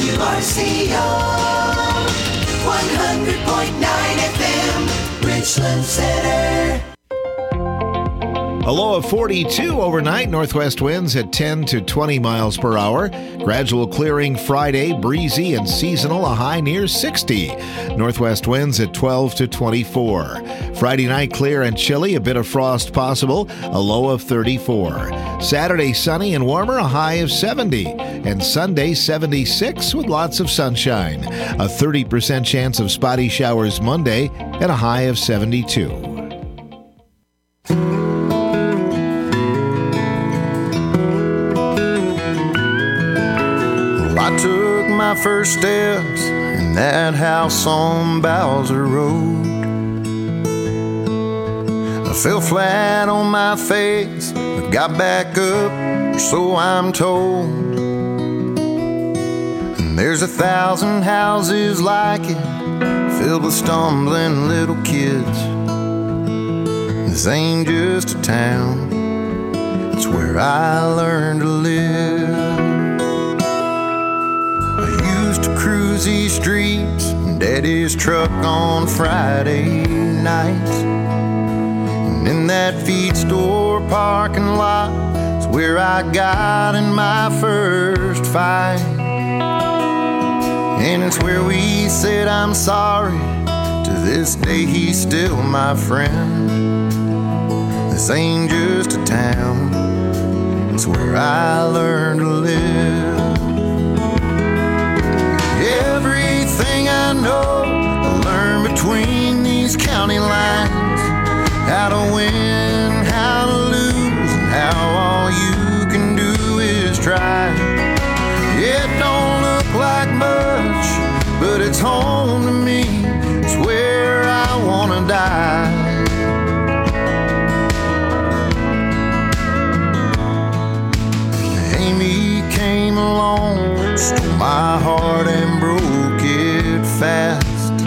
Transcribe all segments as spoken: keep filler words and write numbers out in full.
W R C O, one hundred point nine F M, Richland Center. A low of forty-two overnight, northwest winds at ten to twenty miles per hour. Gradual clearing Friday, breezy and seasonal, a high near sixty. Northwest winds at twelve to twenty-four. Friday night, clear and chilly, a bit of frost possible, a low of thirty-four. Saturday, sunny and warmer, a high of seventy. And Sunday, seventy-six with lots of sunshine. A thirty percent chance of spotty showers Monday at a high of seventy-two. I took my first steps in that house on Bowser Road. I fell flat on my face, but got back up, so I'm told. And there's a thousand houses like it, filled with stumbling little kids. This ain't just a town, it's where I learned to live. To cruise these streets in Daddy's truck on Friday nights, and in that feed store parking lot is where I got in my first fight. And it's where we said I'm sorry. To this day he's still my friend. This ain't just a town, it's where I learned to live. Everything I know, I learned between these county lines. How to win, how to lose, and how all you can do is try. It don't look like much, but it's home to me. It's where I wanna die. Amy came along, stole my heart and broke it fast.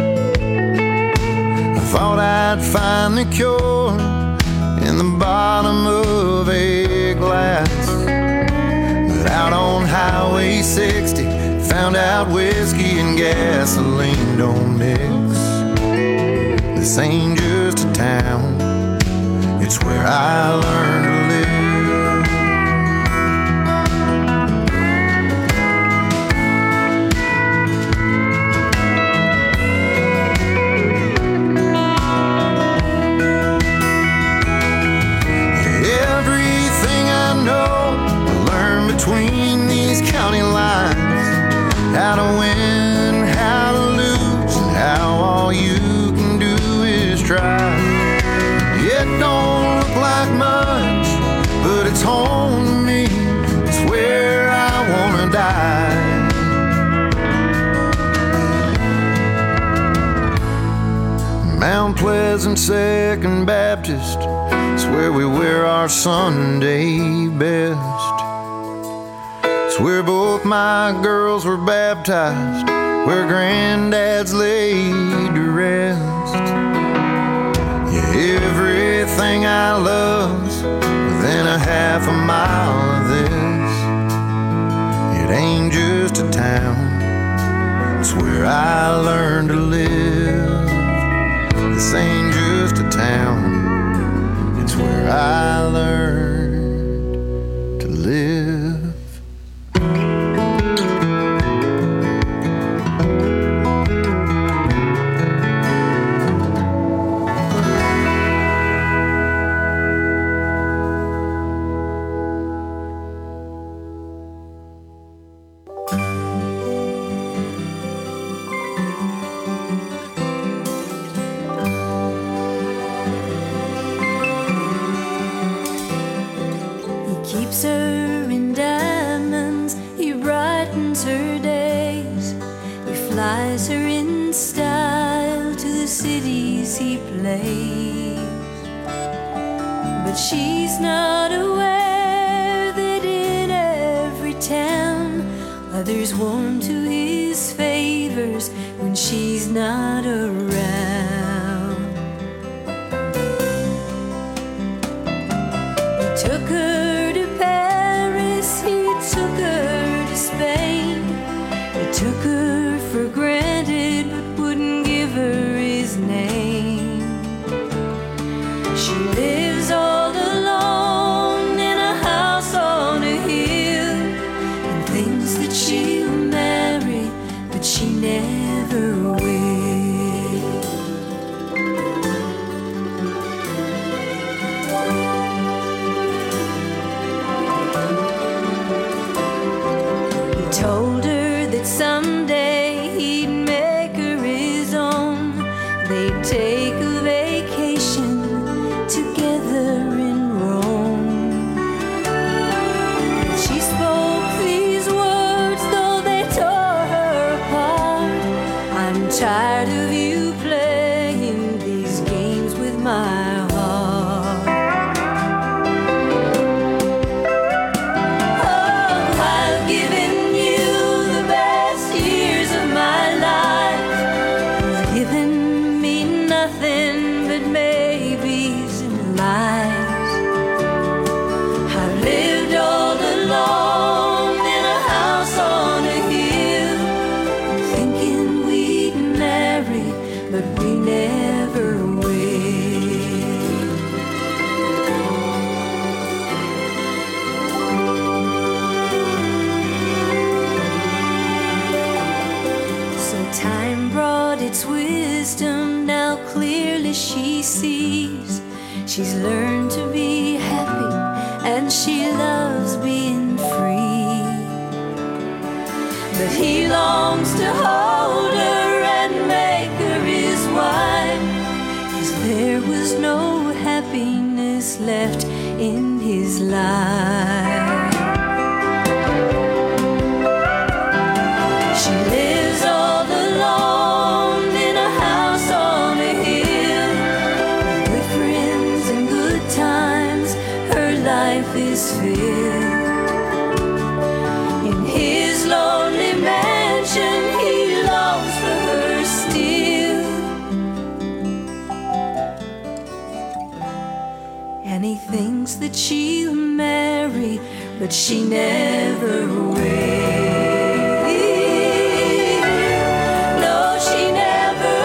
I thought I'd find the cure in the bottom of a glass, but out on Highway sixty, found out whiskey and gasoline don't mix. This ain't just a town, it's where I learned to live. Between these county lines, how to win, how to lose, and how all you can do is try. It don't look like much, but it's home to me. It's where I wanna die. Mount Pleasant Second Baptist, it's where we wear our Sunday best. It's where both my girls were baptized, where granddad's laid to rest. Yeah, everything I love's within a half a mile of this. It ain't just a town, it's where I learned to live. This ain't just a town, it's where I learned to live. She's not aware that in every town others warm to his favors when she's not around. He took her to Paris, he took her to Spain, he took her for granted but wouldn't give her his name. She lives all alone in a house on a hill and thinks that she'll marry, but she never will. He told her that someday he'd make her his own. They'd take a vacation together in Rome. She spoke these words though they tore her apart. I'm tired of you playing these games with my heart. Oh, I've given you the best years of my life. You've given me nothing but maybes and lies. I've lived all alone in a house on a hill, thinking we'd marry, but we never will. So time brought its wisdom, now clearly she sees. She's learned to be happy and she loves being free. But he longs to hold her and make her his wife, 'cause there was no happiness left in his life. She lives all alone in a house on a hill, with friends and good times her life is filled. In his lonely mansion he longs for her still, and he thinks that she'll marry, but she never will. No, she never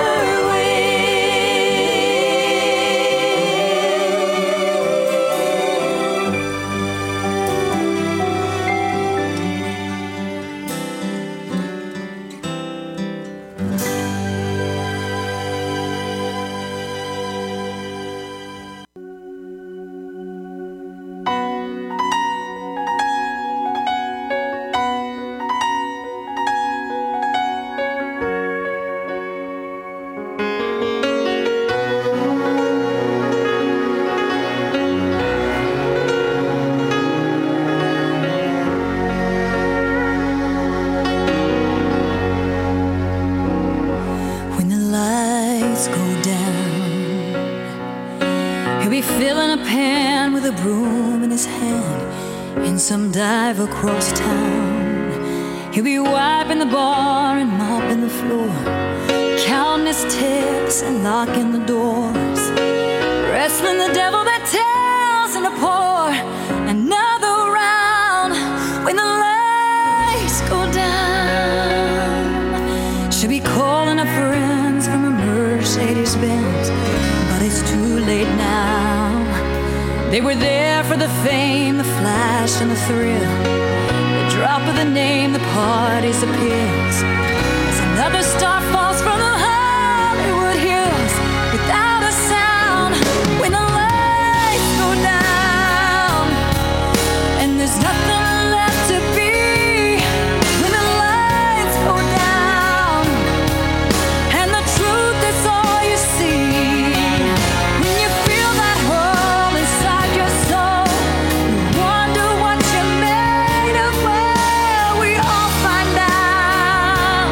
When the lights go down, he'll be filling a pan with a broom in his hand in some dive across town. He'll be wiping the bar and mopping the floor, counting his tips and locking the doors, wrestling the devil that tells him to pour another round. When the lights go down, she'll be calling up friends from a Mercedes Benz, but it's too late now. They were there for the fame, the flash and the thrill, the drop of the name, the party disappears as another star falls from the Hollywood hills without a sound. When the lights go down and there's nothing left to be, when the lights go down and the truth is all you see, when you feel that hole inside your soul, you wonder what you're made of. Well, we all find out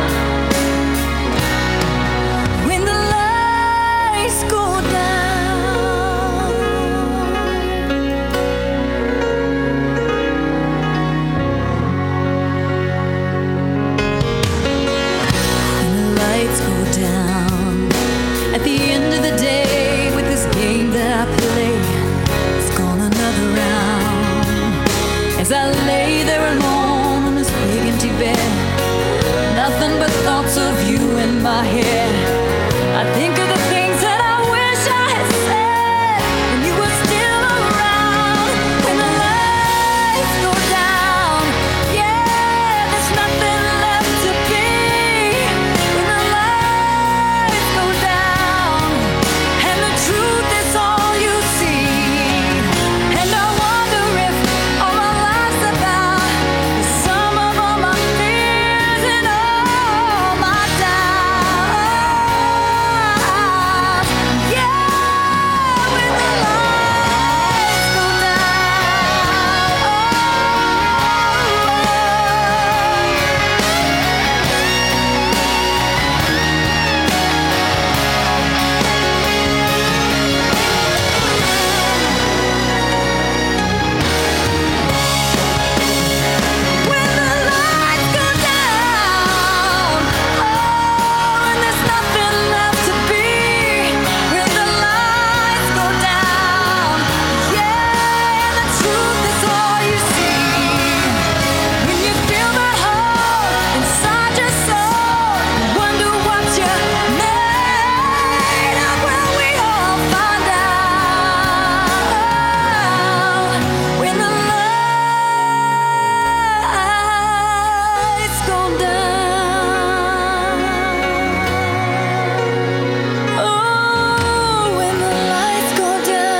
thoughts of you in my head. I think of the things that I wish I had said when you were still around. When the lights go down, yeah, there's nothing left to be. When the lights go down, and the truth is all you see. And I wonder if all my life's about the sum of all my fears and all my doubts. Yeah, when the lights go When the lights go down, oh, and there's nothing left to be. When the lights go down, yeah, and the truth is all you see. When you feel that hole inside your soul, you wonder what you made of. Well, we all find out when the lights go down. Oh, when the lights go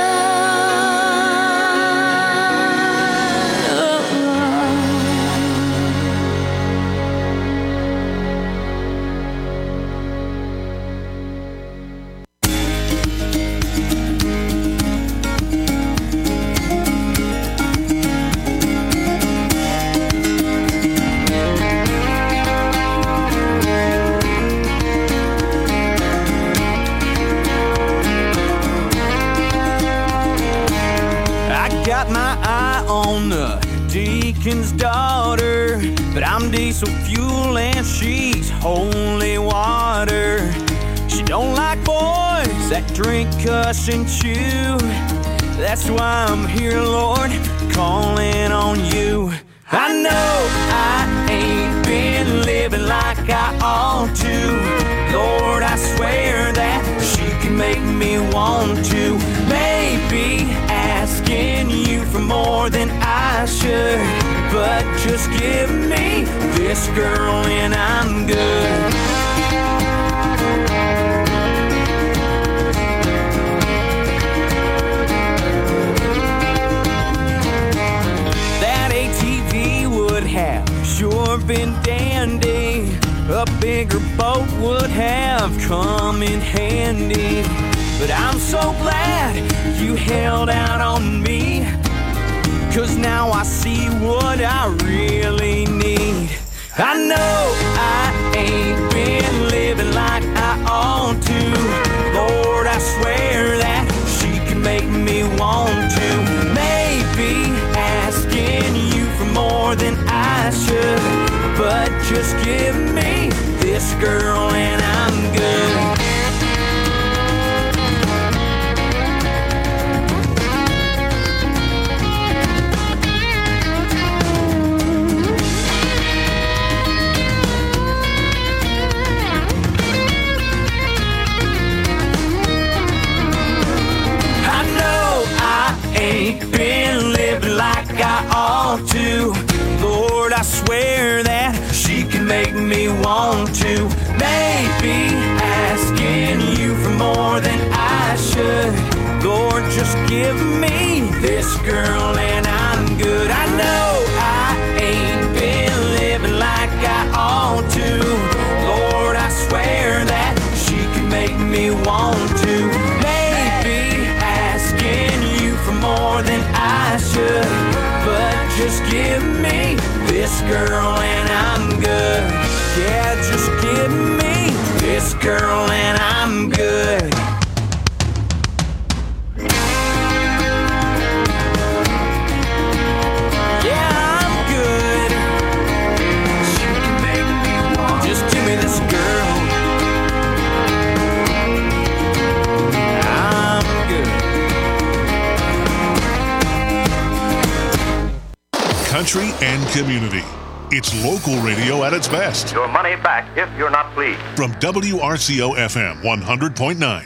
I got my eye on the deacon's daughter, but I'm diesel fuel and she's holy water. She don't like boys that drink, cuss, and chew. That's why I'm here, Lord, calling on you. I know I ain't been living like I ought to. Lord, I swear that she can make me want to. Maybe asking you for more than I should, but just give me this girl and I'm good. That A T V would have sure been dandy. A bigger boat would have come in handy. But I'm so glad you held out on me, 'cause now I see what I really need. I know I ain't been living like I ought to. Lord, I swear that she can make me want to. Maybe asking you for more than I should, but just give me this girl and I'm good. Ain't been living like I ought to. Lord, I swear that she can make me want to. Maybe asking you for more than I should. Lord, just give me this girl and I'm good. I know I ain't been living like I ought to. Lord, I swear that she can make me want to. Maybe asking you for more than I should, but just give me this girl and I'm good. Yeah, just give me this girl and I'm good. Yeah, I'm good. She can make me want. Just give me this girl. I'm good. Country and community. It's local radio at its best. Your money back if you're not pleased. From W R C O F M one hundred point nine.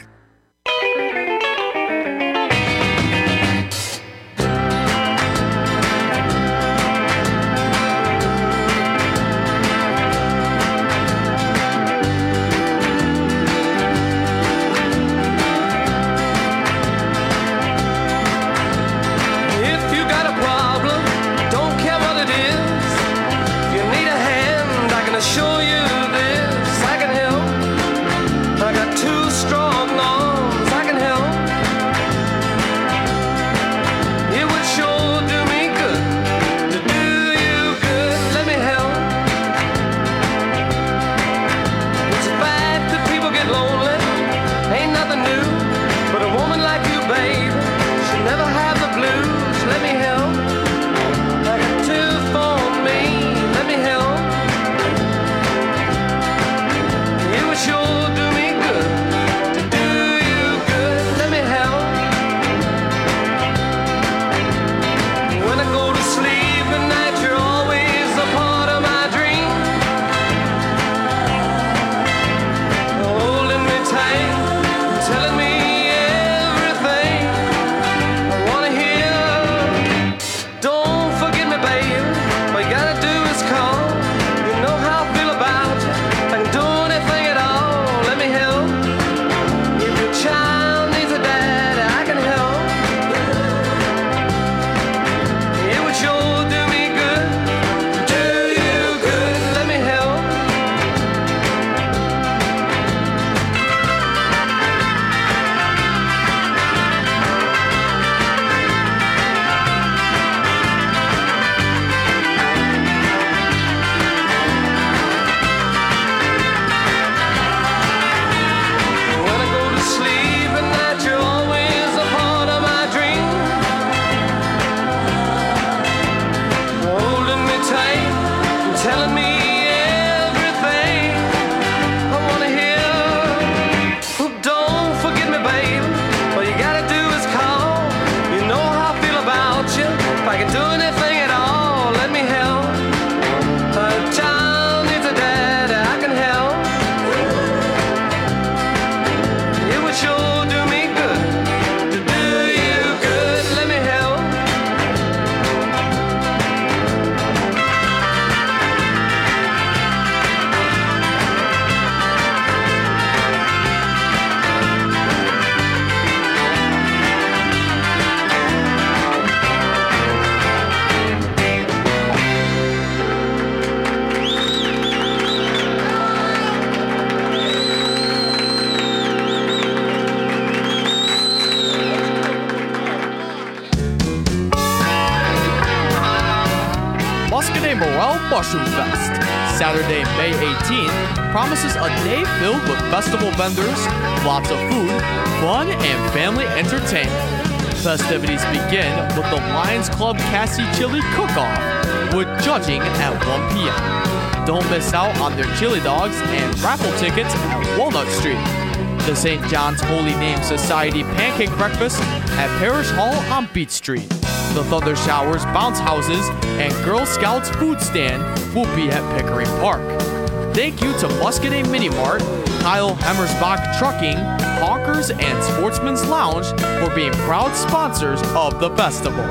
Mushroom Fest. Saturday, May eighteenth, promises a day filled with festival vendors, lots of food, fun, and family entertainment. Festivities begin with the Lions Club Cassie Chili Cook-Off, with judging at one p.m. Don't miss out on their chili dogs and raffle tickets at Walnut Street. The Saint John's Holy Name Society Pancake Breakfast at Parish Hall on Beach Street. The Thunder Showers Bounce Houses and Girl Scouts Food Stand will be at Pickering Park. Thank you to Muscadet Mini Mart, Kyle Hammersbach Trucking, Hawkers, and Sportsman's Lounge for being proud sponsors of the festival.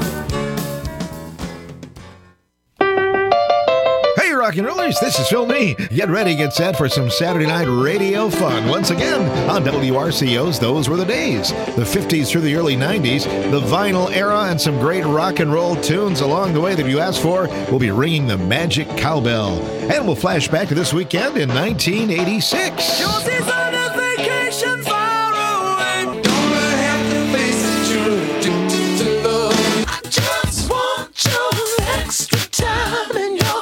Rock and rollers, this is Phil Nee. Get ready, get set for some Saturday night radio fun once again on W R C O's Those Were the Days. The fifties through the early nineties, the vinyl era, and some great rock and roll tunes along the way that you asked for will be ringing the magic cowbell. And we'll flash back to this weekend in nineteen eighty-six. Josie's on a vacation far away. Don't have to face it, you're addicted to love. I just want your extra time and your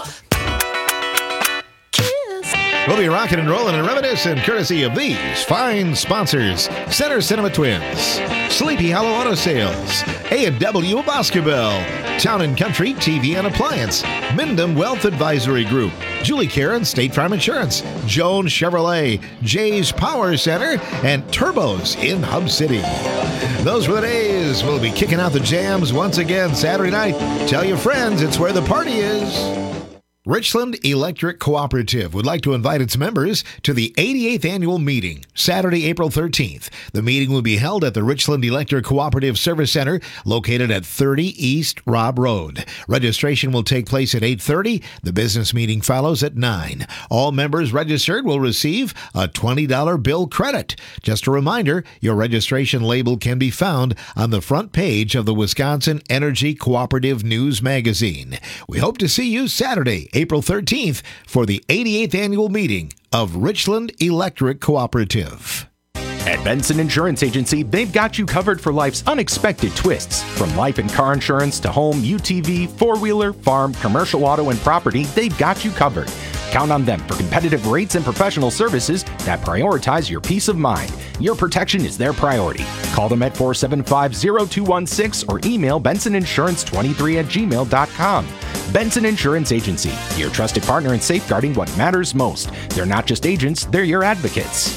We'll be rocking and rolling and reminiscing courtesy of these fine sponsors: Center Cinema Twins, Sleepy Hollow Auto Sales, A and W Boscobel, Town and Country T V and Appliance, Mindham Wealth Advisory Group, Julie Karen State Farm Insurance, Joan Chevrolet, Jay's Power Center, and Turbos in Hub City. Those were the days. We'll be kicking out the jams once again Saturday night. Tell your friends it's where the party is. Richland Electric Cooperative would like to invite its members to the eighty-eighth annual meeting, Saturday, April thirteenth. The meeting will be held at the Richland Electric Cooperative Service Center, located at thirty East Robb Road. Registration will take place at eight thirty. The business meeting follows at nine. All members registered will receive a twenty dollars bill credit. Just a reminder, your registration label can be found on the front page of the Wisconsin Energy Cooperative News magazine. We hope to see you Saturday, April thirteenth, for the eighty-eighth annual meeting of Richland Electric Cooperative. At Benson Insurance Agency, they've got you covered for life's unexpected twists. From life and car insurance to home, U T V, four-wheeler, farm, commercial auto, and property, they've got you covered. Count on them for competitive rates and professional services that prioritize your peace of mind. Your protection is their priority. Call them at four seven five, zero two one six or email benson insurance twenty-three at gmail dot com. Benson Insurance Agency, your trusted partner in safeguarding what matters most. They're not just agents, they're your advocates.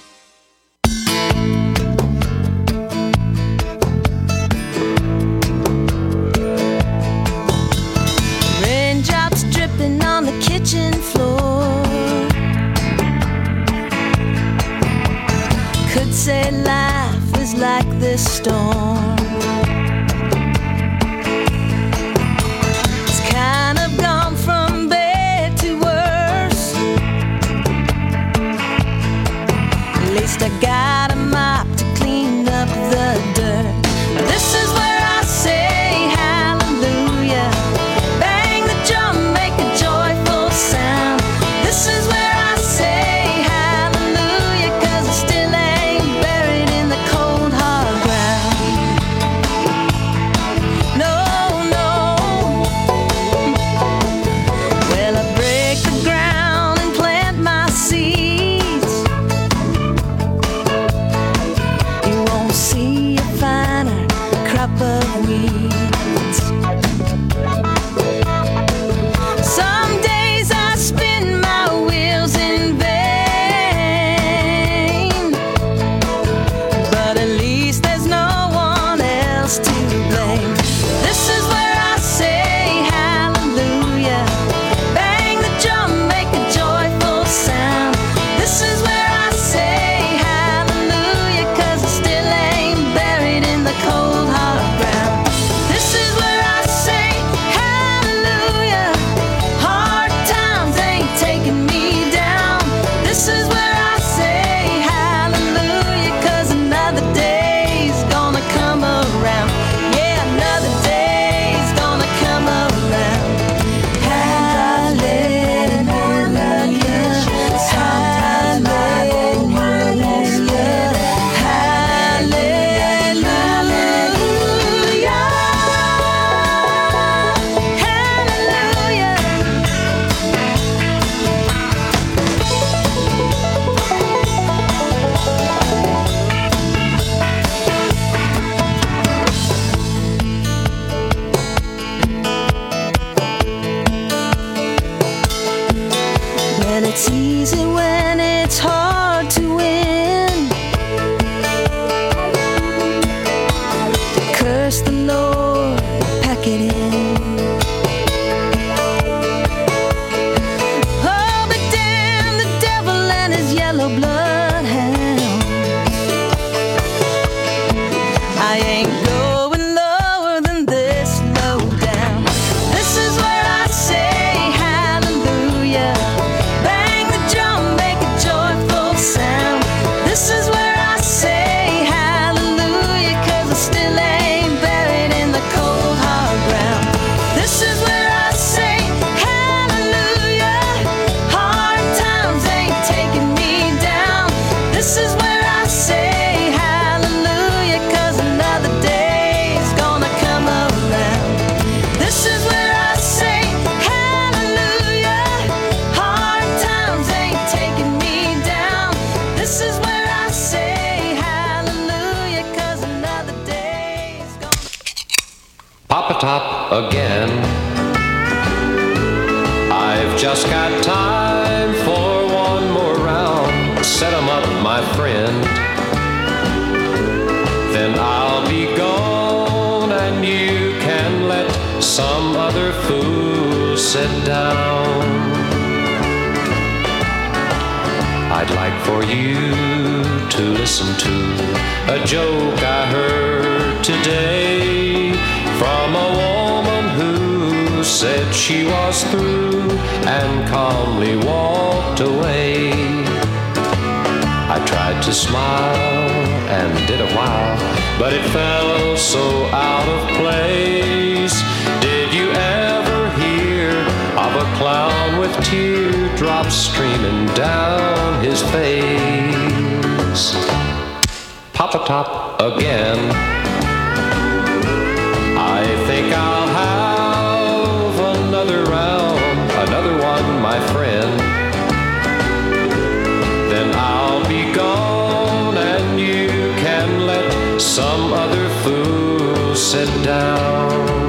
Raindrops dripping on the kitchen floor. Could say life is like this storm. It's kind of gone from bad to worse. At least I got a mop to clean up the dirt. This is where I say hallelujah. Bang the drum, make a joyful sound. This is where I say hallelujah, 'cause I still ain't buried in the cold hard ground. No, no. Well, I break the ground and plant my seeds. You won't see a finer crop of weeds. Some days I spin my wheels in vain, but at least there's no one else to blame. This is where I say hallelujah. Bang the drum, make a joyful sound. This is where I say hallelujah, 'cause I still ain't buried in the cold hard ground. This is where I say hallelujah. Hard times ain't taking me down. This is where I say hallelujah, 'cause another day's gonna come around. Yeah, another day's gonna come around. Hallelujah, hallelujah, well, it's easy when it's hard to win. Curse the Lord, pack it in. Oh, but damn the devil and his yellow bloodhounds. I ain't going lower than this, low down. This is where I say hallelujah. Bang the drum, make a joyful sound. This is where I say hallelujah, 'cause I still ain't buried in the cold hard ground. This is where I say hallelujah. Hard times ain't taking me down. This is where I say hallelujah, 'cause another day's gonna come around. This is where I say hallelujah. Hard times ain't taking me down. This is where I say hallelujah, 'cause another day's gonna Papa Top again. I've just got time for one more round. Set 'em up, my friend. Then I'll be gone and you can let some other fool sit down. I'd like for you to listen to a joke I heard today from a woman who said she was through and calmly walked away. I tried to smile and did a while, but it felt so out of place. Did you ever hear of a clown with teardrops streaming down his face? Papa Top again. I think I'll have another round, another one, my friend. Then I'll be gone and you can let some other fool sit down.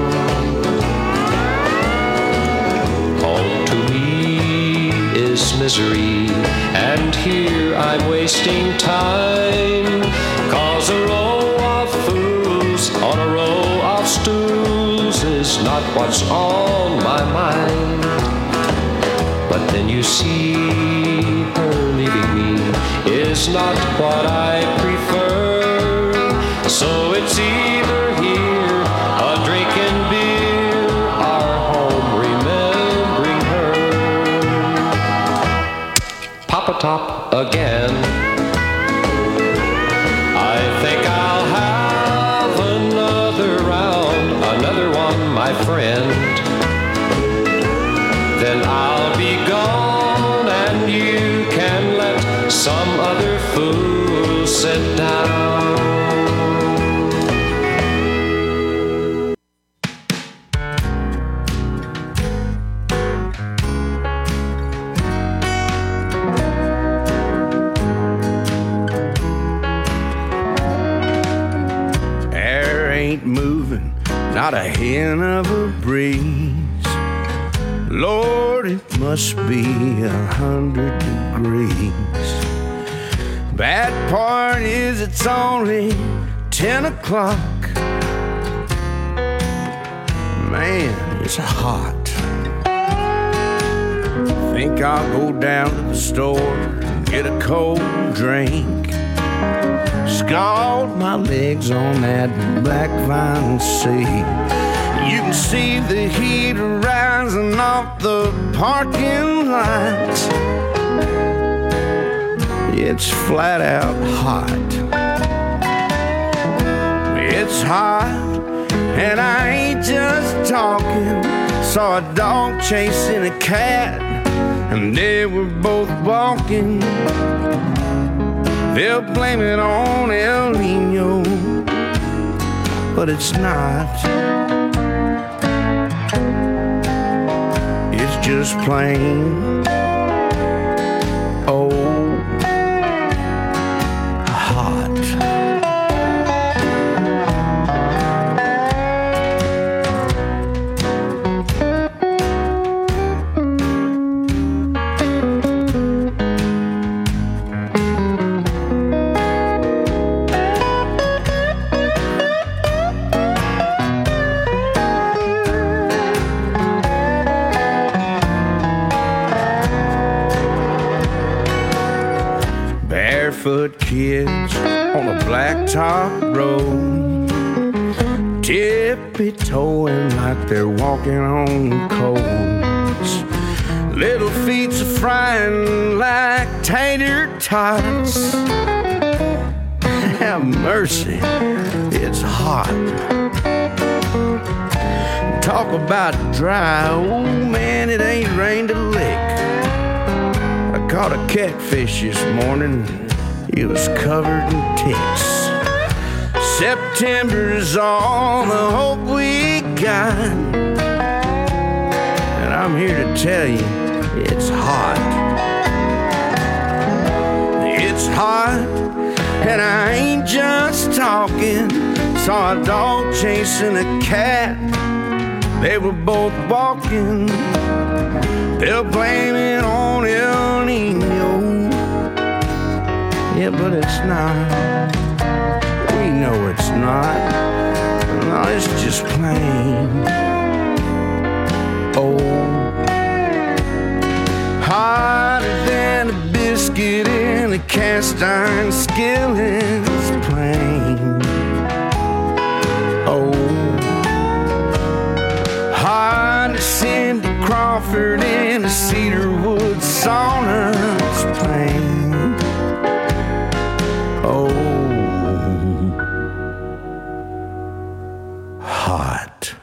Home to me is misery, and here I'm wasting time, 'cause a row of fools on a row of stools is not what's on my mind. But then you see, her leaving me is not what I prefer. So it's either here, a drinking beer, or home remembering her. Papa Top again. I think I'll have another round, another one, my friend. Then I'll be gone and you can let some other fool sit down. Air ain't moving, not a hint of a breeze. Lord, it must be a hundred degrees. Bad part is it's only ten o'clock. Man, it's hot. Think I'll go down to the store and get a cold drink. Scald my legs on that black vinyl seat. You can see the heat rising off the parking lot. It's flat out hot. It's hot, and I ain't just talking. Saw a dog chasing a cat, and they were both walking. They'll blame it on El Nino, but it's not. It's just plain old hot. Barefoot kids on a blacktop road, tippy-toeing like they're walking on coals. Little feet are frying like tater tots. Have mercy, it's hot. Talk about dry, oh man, it ain't rained a lick. I caught a catfish this morning. It was covered in ticks. September's all the hope we got, and I'm here to tell you, it's hot. It's hot, and I ain't just talking. Saw a dog chasing a cat. They were both walking. They'll blame it on El Nino. Yeah, but it's not. We know it's not. No, it's just plain old. Hotter than a biscuit in the cast iron skillets plain. Oh, hard as Cindy Crawford in a cedarwood sauna's plain. Oh, hot.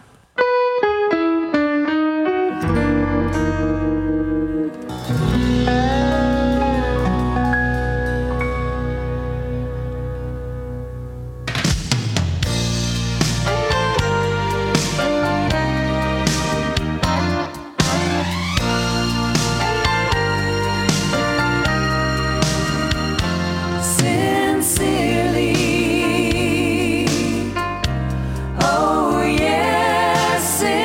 Sincerely, oh yes,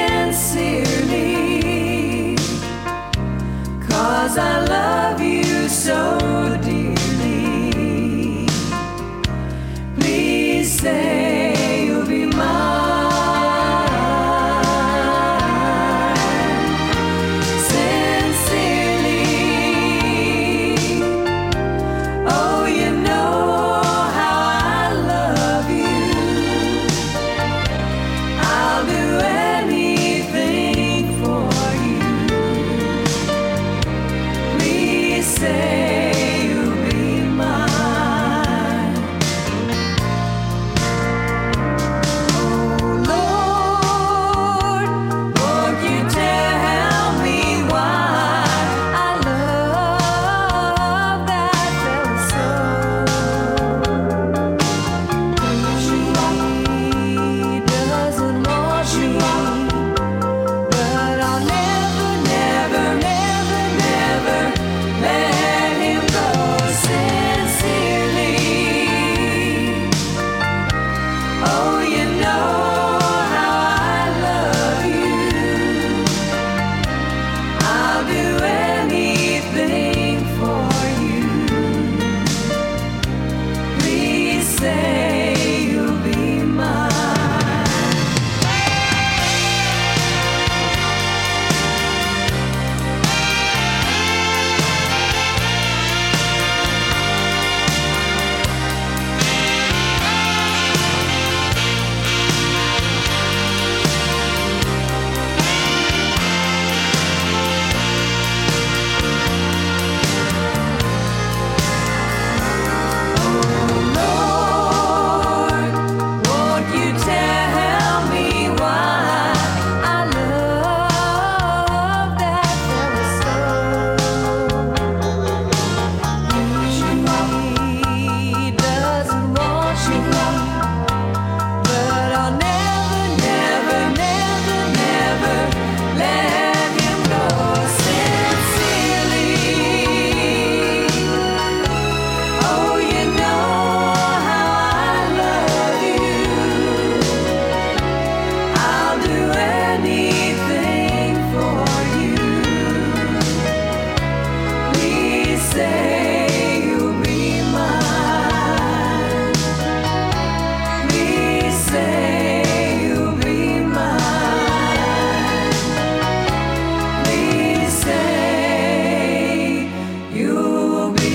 sincerely, 'cause I love you so dearly. Please say you'll be mine. Sincerely, oh, you know how I love you. I'll do anything for you. Please say you'll be mine. Oh Lord, won't you tell me why I love that fella so? She doesn't want me, but I'll never, never, never, never let him go. Sincerely, oh, you know how I love you. I'll do anything for you. Please say you'll be mine. Lord, won't you tell me why I love that fella so? He doesn't want me, but I'll never, never, never, never let him go. Sincerely, oh, you know how I love you. I'll do anything for you. Please say you'll be mine. Please say you'll be mine. Please say you'll be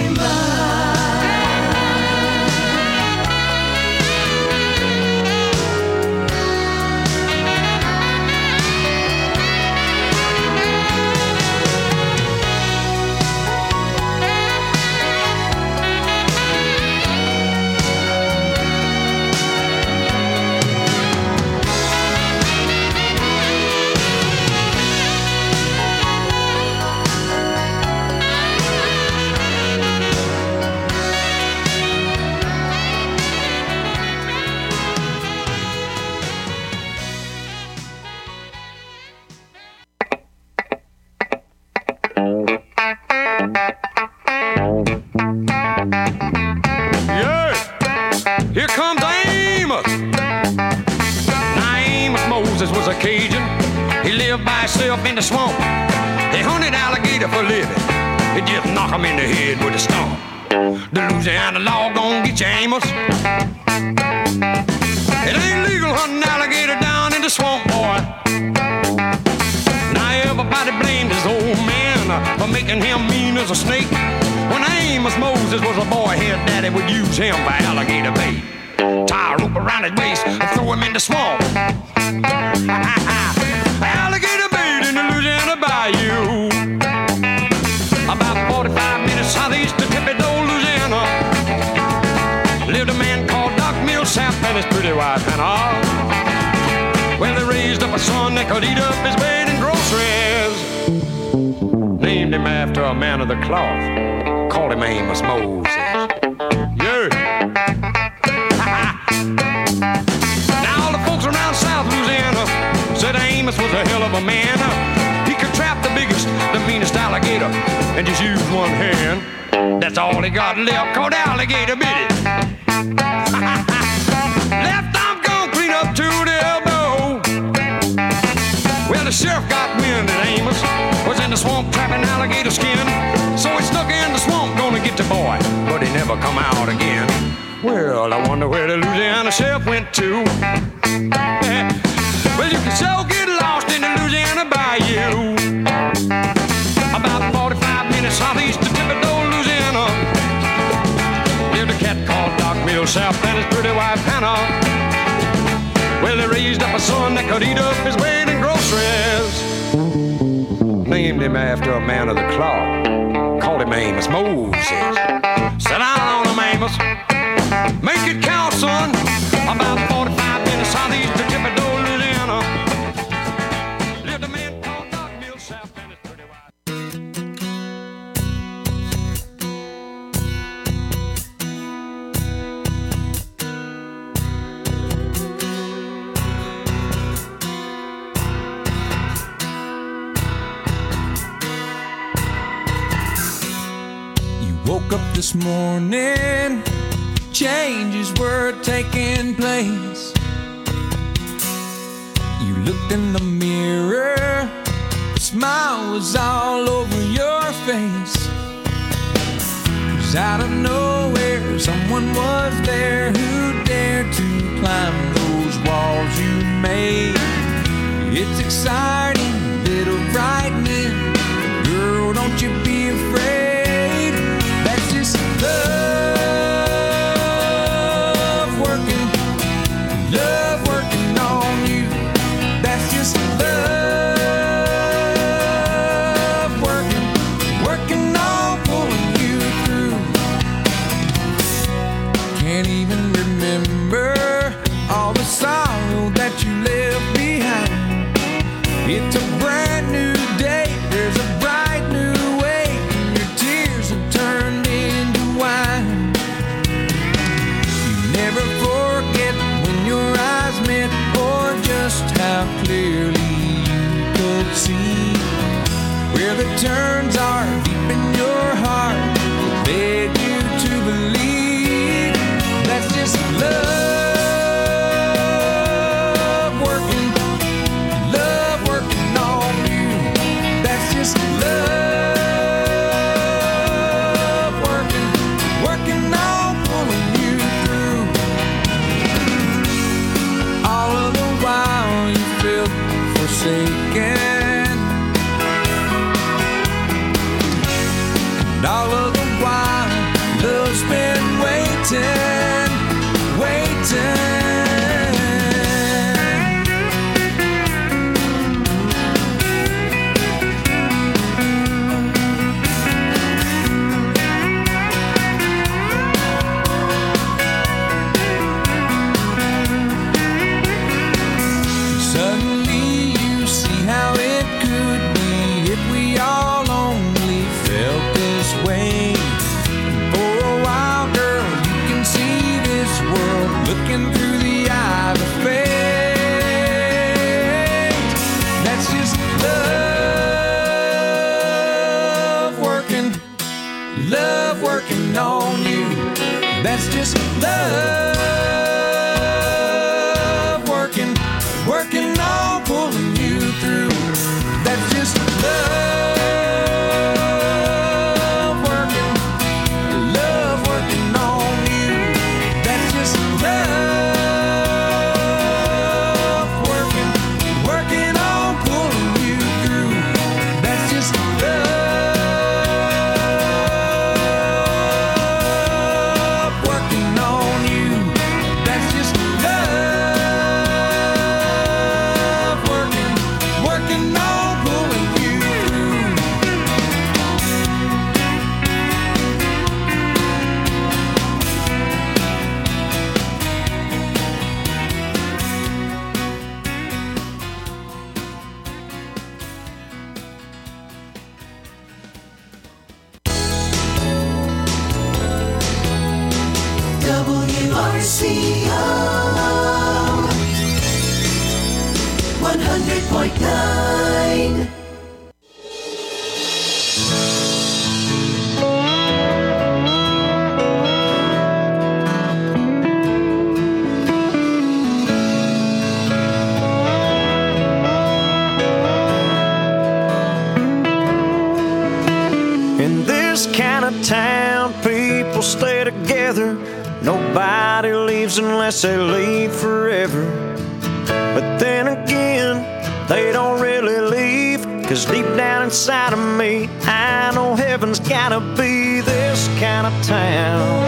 Yeah, here comes Amos. Now Amos Moses was a Cajun. He lived by himself in the swamp. They hunted alligator for a living. They just knock him in the head with a stomp. The Louisiana law gon' get you, Amos. It ain't legal hunting alligator down in the swamp, boy. Now everybody blamed his old man for making him mean as a snake. When Amos Amos Moses was a boy, his daddy would use him for alligator bait. Tie a rope around his waist and throw him in the swamp. Alligator bait in the Louisiana Bayou. About forty-five minutes southeast of Thibodaux, Louisiana, lived a man called Doc Millsap and his pretty wife Hannah. Well, they raised up a son that could eat up his bait and groceries. Named him after a man of the cloth. Called him Amos Moses. Yeah. Now all the folks around South Louisiana said Amos was a hell of a man. He could trap the biggest, the meanest alligator and just use one hand. That's all he got left, called alligator bit it. Left arm gone clean up to the elbow. Well, the sheriff got wind that Amos was in the swamp trapping alligator skin. So he snuck in the swamp gonna get the boy, but he never come out again. Well, I wonder where the Louisiana sheriff went to. Well, you can so get lost in the Louisiana Bayou. About forty-five minutes southeast of Thibodaux, Louisiana, lived a cat called Doc Millsap and his pretty wife Hannah. Well, they raised up a son that could eat up his weight in groceries. Named him after a man of the cloth. Called him Amos Moses. Sit down on him, Amos. Make it count, son. About forty-five minutes southeast of Thibodaux, Louisiana, lived a man called Doc Millsap and his pretty wife. Woke up this morning, changes were taking place. You looked in the mirror, a smile was all over your face. 'Cause out of nowhere, someone was there who dared to climb those walls you made. It's exciting, little frightening. Girl, don't you be afraid. Love working, love working on you. That's just love working, working on pulling you through. Can't even remember all the sorrow that you left behind. It's a brand new day, there's a bright new way, and your tears have turned into wine. You never forget when your eyes met, or just how clearly you could see where the turns are deep in your heart that led you to believe. That's just love working, love working on you. That's just love working, working on pulling you through. All of the while you felt forsaken, and all of the while love's been waiting, waiting. Suddenly you see how it could be if we all only felt this way. For a while, girl, you can see this world looking through the eyes of fate. That's just love working, love working on you. That's just love working, working on pulling you through. That's just love working, love working on you. That's just love working, working on pulling you through. That's just love R C O one hundred point nine. In this kind of town, people stay together. Nobody leaves unless they leave forever. But then again, they don't really leave, 'cause deep down inside of me, I know heaven's gotta be this kind of town.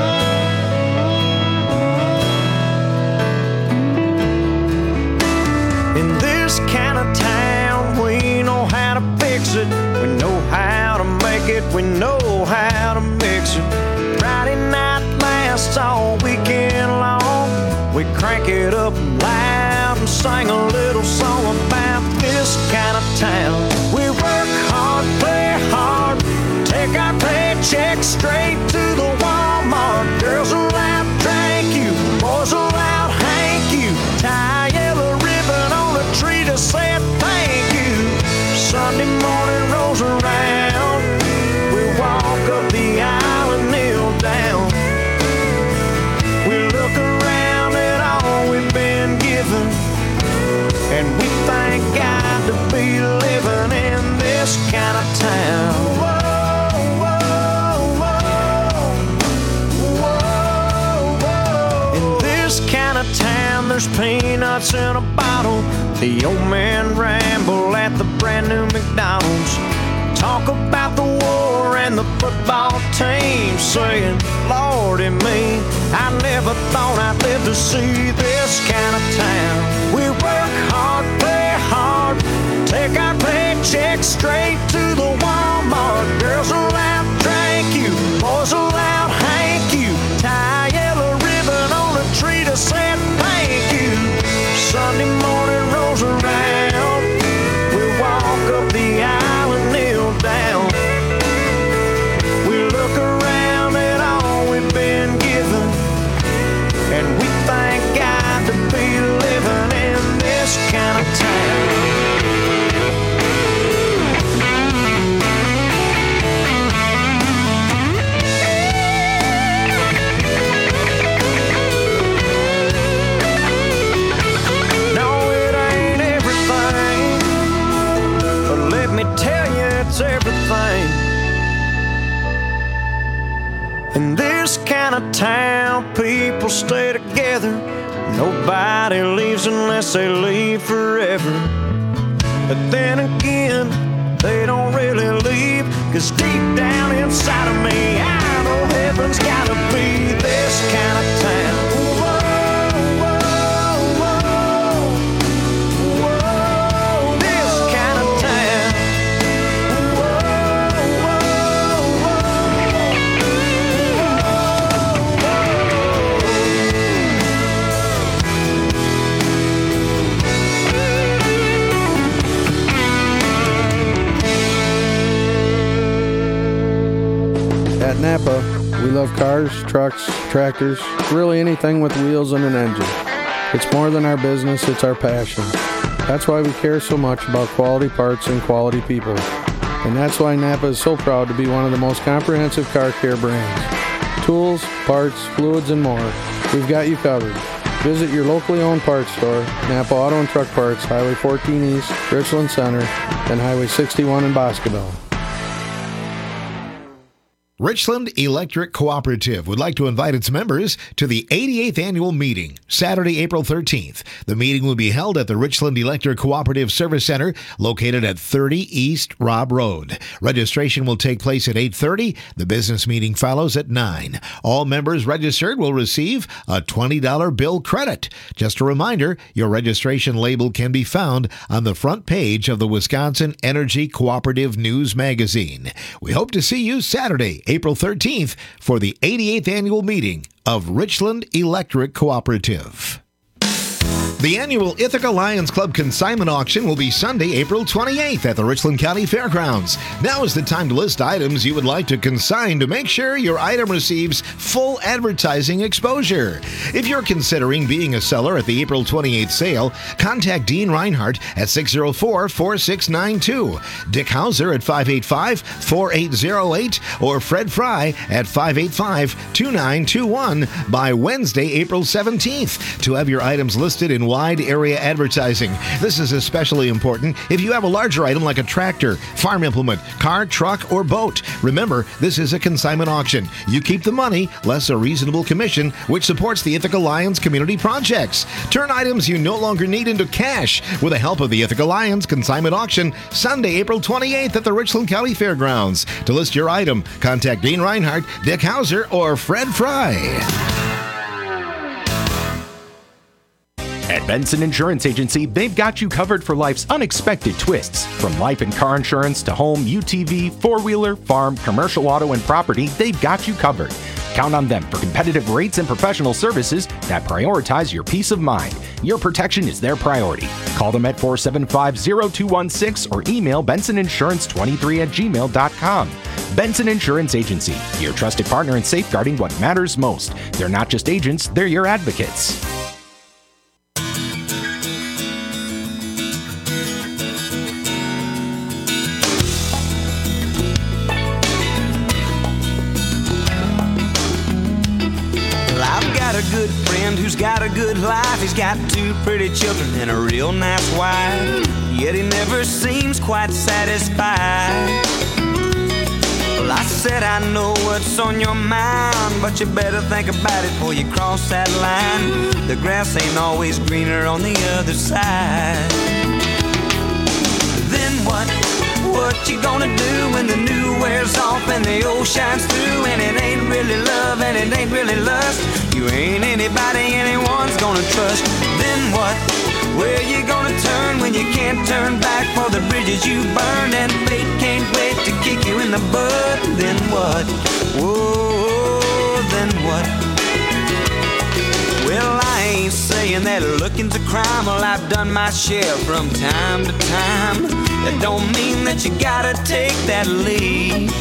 In this kind of town, we know how to fix it. We know how to make it. We know how to mix it. Friday night lasts all weekend long. We crank it up loud and sing a little song about this kind of town. We work hard, play hard, take our paycheck straight to the Walmart. Girls allowed thank you, boys allowed hank you. Tie a yellow ribbon on a tree to say thank you. Sunday morning rolls around, we walk up the aisle and kneel down. We look around at all we've been given, and we thank God to be living in this kind of town. Whoa, whoa, whoa, whoa, whoa. In this kind of town, there's peanuts in a bottle. The old man ramble at the brand new McDonald's. Talk about the war and the football team, saying, Lordy me, I never thought I'd live to see this kind of town. We work hard, play hard, take our paycheck straight to the Walmart. Girls allowed thank you, boys allowed hank you. Tie a yellow ribbon on a tree to say thank you. Sunday morning rolls around, we walk up the aisle and kneel down. We look around at all we've been given, and we thank God to be living in this kind of town. No, it ain't everything, but let me tell you it's everything. In this kind of town, people stay together. Nobody leaves unless they leave forever. But then again, they don't really leave, 'cause deep down inside of me, I know heaven's gotta be this kind of town. Whoa, whoa, whoa, whoa, this kind of town. At Napa, we love cars, trucks, tractors, really anything with wheels and an engine. It's more than our business, it's our passion. That's why we care so much about quality parts and quality people. And that's why Napa is so proud to be one of the most comprehensive car care brands. Tools, parts, fluids, and more. We've got you covered. Visit your locally owned parts store, Napa Auto and Truck Parts, Highway fourteen East, Richland Center, and Highway sixty-one in Boscobel. Richland Electric Cooperative would like to invite its members to the eighty-eighth annual meeting, Saturday, April thirteenth. The meeting will be held at the Richland Electric Cooperative Service Center, located at thirty East Robb Road. Registration will take place at eight thirty. The business meeting follows at nine. All members registered will receive a twenty dollars bill credit. Just a reminder, your registration label can be found on the front page of the Wisconsin Energy Cooperative News Magazine. We hope to see you Saturday, April thirteenth, for the eighty-eighth annual meeting of Richland Electric Cooperative. The annual Ithaca Lions Club consignment auction will be Sunday, April twenty-eighth at the Richland County Fairgrounds. Now is the time to list items you would like to consign to make sure your item receives full advertising exposure. If you're considering being a seller at the April twenty-eighth sale, contact Dean Reinhardt at six oh four, four six nine two, Dick Hauser at five eight five, four eight oh eight, or Fred Fry at five eight five, two nine two one by Wednesday, April seventeenth to have your items listed in wide area advertising. This is especially important if you have a larger item like a tractor, farm implement, car, truck, or boat. Remember, this is a consignment auction. You keep the money, less a reasonable commission, which supports the Ithaca Lions community projects. Turn items you no longer need into cash with the help of the Ithaca Lions consignment auction Sunday, April twenty-eighth at the Richland County Fairgrounds. To list your item, contact Dean Reinhardt, Dick Hauser, or Fred Fry. At Benson Insurance Agency, they've got you covered for life's unexpected twists. From life and car insurance to home, U T V, four-wheeler, farm, commercial auto, and property, they've got you covered. Count on them for competitive rates and professional services that prioritize your peace of mind. Your protection is their priority. Call them at four seven five, zero two one six or email benson insurance twenty-three at gmail dot com. Benson Insurance Agency, your trusted partner in safeguarding what matters most. They're not just agents, they're your advocates. A good friend who's got a good life. He's got two pretty children and a real nice wife, yet he never seems quite satisfied. Well, I said I know what's on your mind, but you better think about it before you cross that line. The grass ain't always greener on the other side. Then what? What you gonna do when the new wears off and the old shines through, and it ain't really love and it ain't really lust? You ain't anybody anyone's gonna trust. Then what? Where you gonna turn when you can't turn back for the bridges you burned, and fate can't wait to kick you in the butt? Then what? Whoa, then what? Well, I ain't saying that looking's a crime. Well, I've done my share from time to time. That don't mean that you gotta take that leap.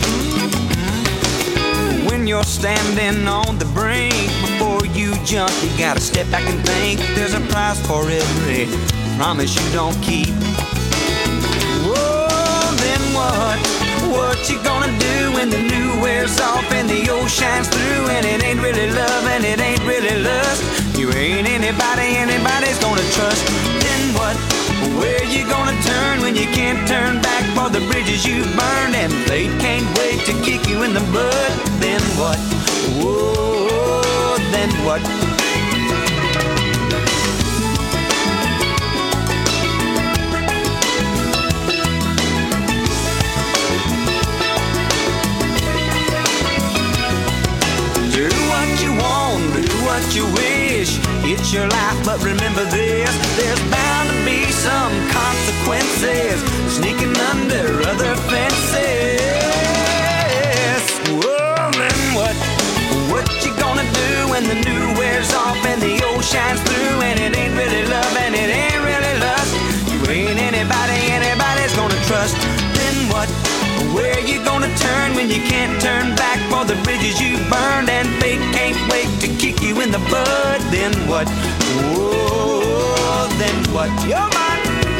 When you're standing on the brink, before you jump, you gotta step back and think. There's a price for every promise you don't keep. Whoa, then what? What you gonna do when the new wears off and the old shines through, and it ain't really love and it ain't really lust? You ain't anybody anybody's gonna trust. Then what? Where you gonna turn when you can't turn back for the bridges you burned, and fate can't wait to kick you in the butt? Then what? Whoa, then what? Do what you want, do what you wish. It's your life, but remember this: there's bound to be some consequences sneaking under other fences. Whoa, then what? What you gonna do when the new wears off and the old shines through, and it ain't really love and it ain't really lust? You ain't anybody anybody's gonna trust. Then what? Where you gonna turn when you can't turn back for the bridges you burned, and fate can't wait to kick you in the butt? Then what? Whoa, then what? You're mine.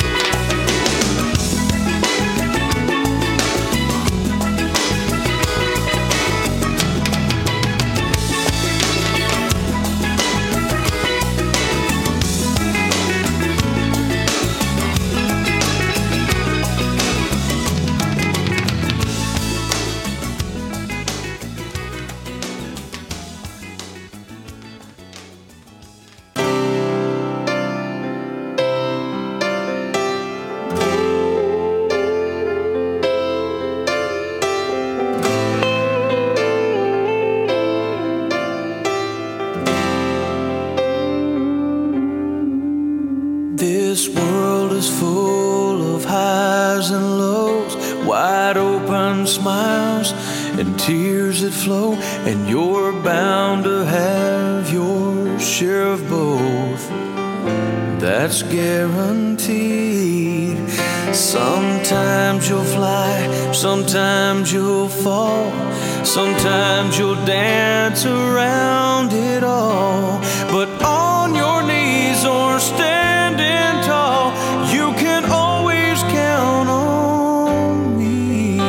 This world is full of highs and lows, wide open smiles and tears that flow, and you're bound to have your share of both. that's guaranteed. Sometimes you'll fly, sometimes you'll fall, sometimes you'll dance around it all. But on your knees or standing tall, you can always count on me.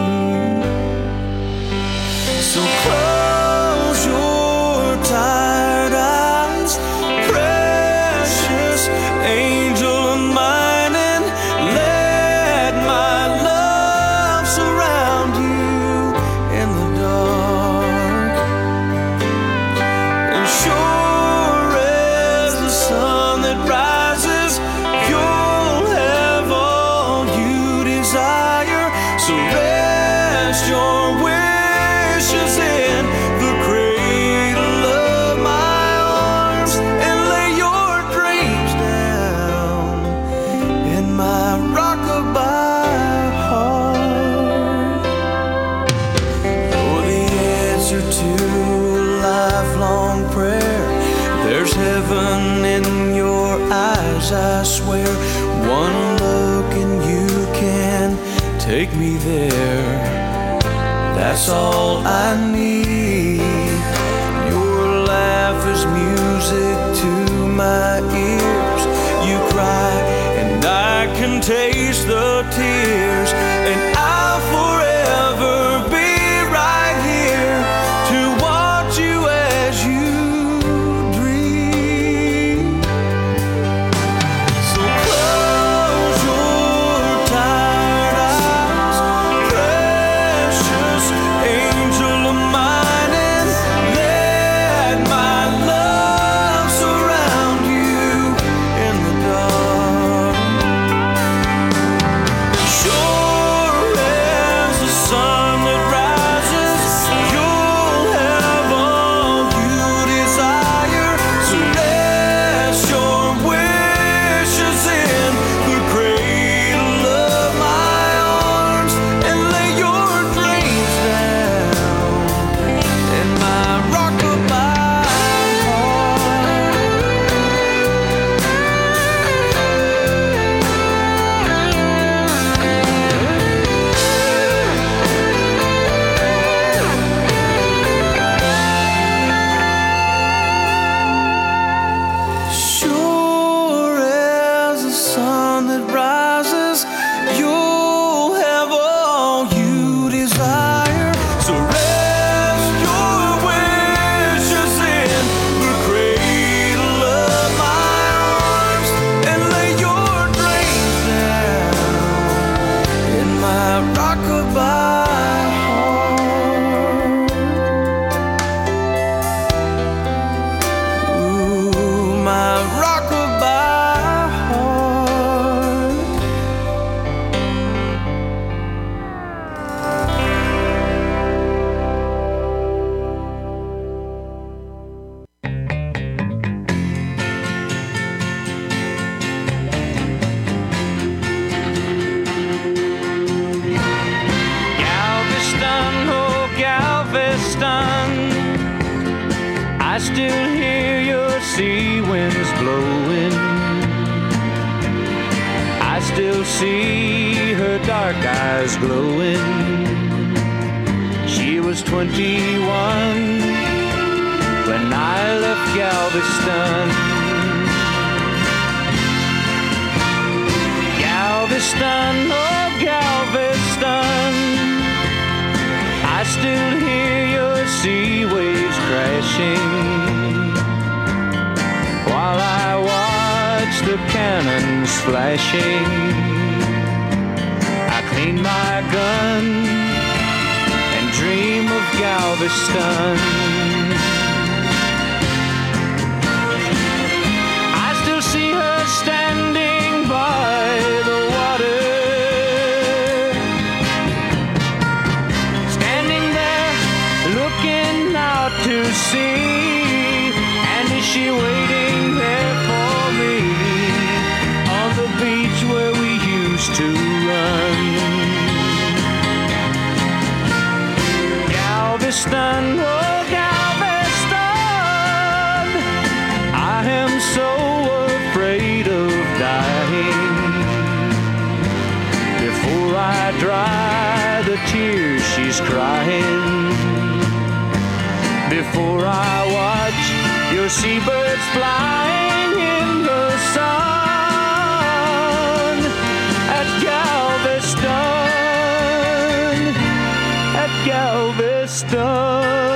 So close your tired eyes, precious angel of mine, and let my love surround you in the dark. And sure as the sun that rises, you'll have all you desire. So rest your wishes in the cradle of my arms, and lay your dreams down in my rockabye heart. You're the answer to a lifelong prayer. There's heaven in your eyes, I swear. One look and you can take me there. That's all I need. Your laugh is music to my ears. You cry and I can taste the tears, and I'll forever be right here to watch you as you dream. So close your tired eyes, precious angel of mine, and let my love surround you in the dark. Sure as the sun that rises, you'll have all you desire. So rest your wishes in the cradle of my arms, and lay your dreams down in my rockabye Sure as the sun that rises, you'll have all you desire. So rest your wishes in the cradle of my arms, and lay your dreams down in my rockabye heart. Ooh, my rockabye heart. Galveston, oh Galveston, I still hear your sea winds blowing. I still see her dark eyes glowing. She was twenty-one when I left Galveston. Galveston, oh Galveston, I still hear your sea waves crashing, while I watch the cannons flashing. I clean my gun and dream of Galveston. I still see her standing by the water, standing there looking out to sea. And is she waiting there for me on the beach where we used to run? Galveston, oh Galveston, I am so afraid babies crying. Before I watch your seabirds flying in the sun at Galveston, at Galveston.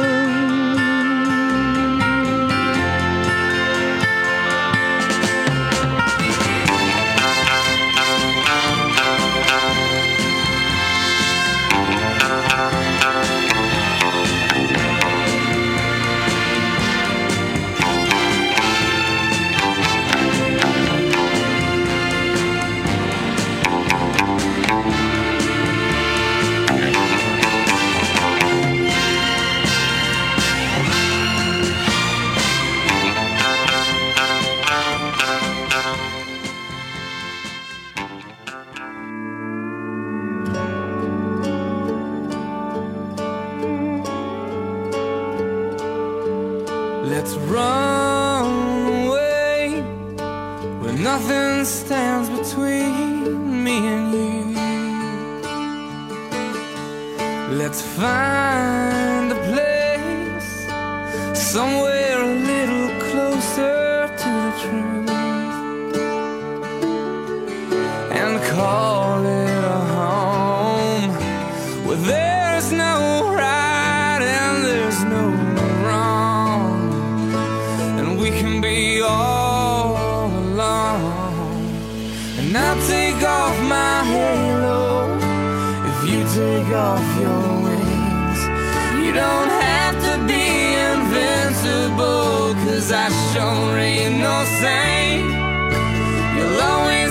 Let's run away where nothing stands between me and you. Let's find a place somewhere a little closer to the truth and call it a home where there's no right and there's no wrong, and we can be all alone. And I'll take off my halo if you take off your wings. You don't have to be invincible, 'cause I sure ain't no saint. You'll